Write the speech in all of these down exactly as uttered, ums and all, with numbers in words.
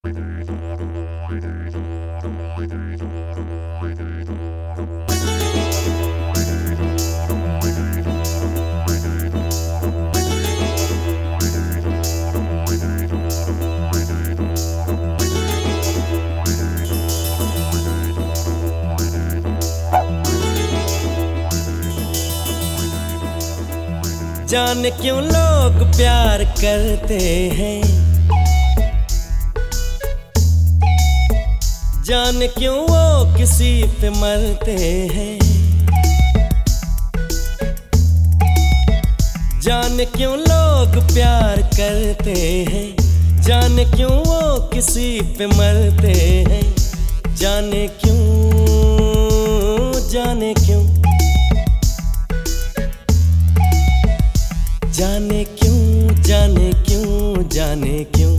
जाने क्यों लोग प्यार करते हैं, जाने क्यों वो किसी पे मरते हैं, जाने क्यों लोग प्यार करते हैं, जाने क्यों वो किसी पे मरते हैं, जाने क्यों, जाने क्यों, जाने क्यों, जाने क्यों, जाने क्यों।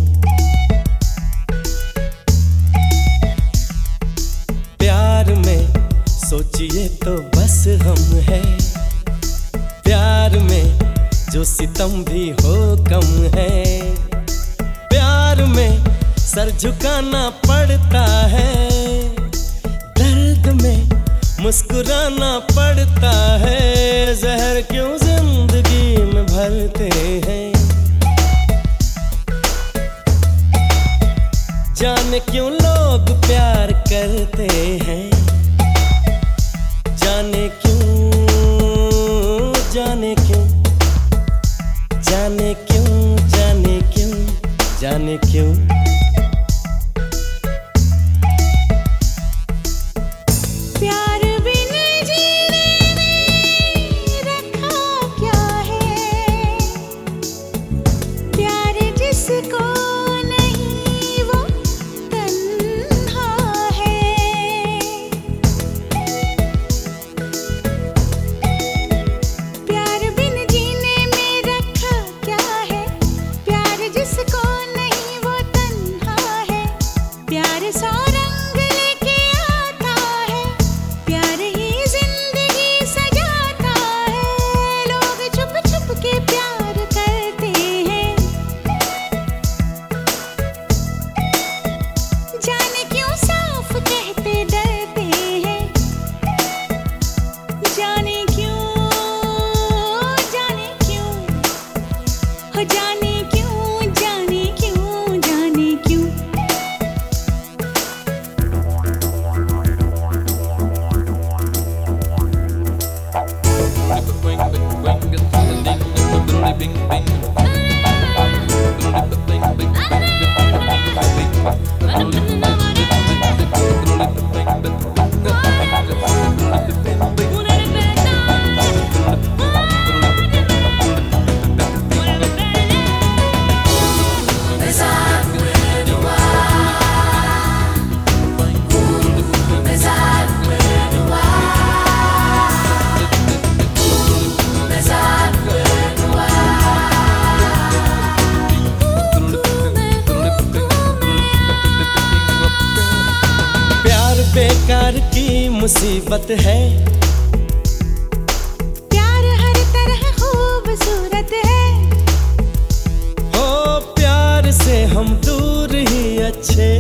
प्यार में सोचिए तो बस हम है, प्यार में जो सितम भी हो कम है, प्यार में सर झुकाना पड़ता है, दर्द में मुस्कुराना पड़ता है, जहर क्यों जिंदगी में भरते हैं, जाने क्यों लोग प्यार करते हैं, जाने क्यों, जाने क्यों, जाने क्यों, जाने क्यों, जाने क्यों। बेकार की मुसीबत है, प्यार हर तरह खूबसूरत है, हो प्यार से हम दूर ही अच्छे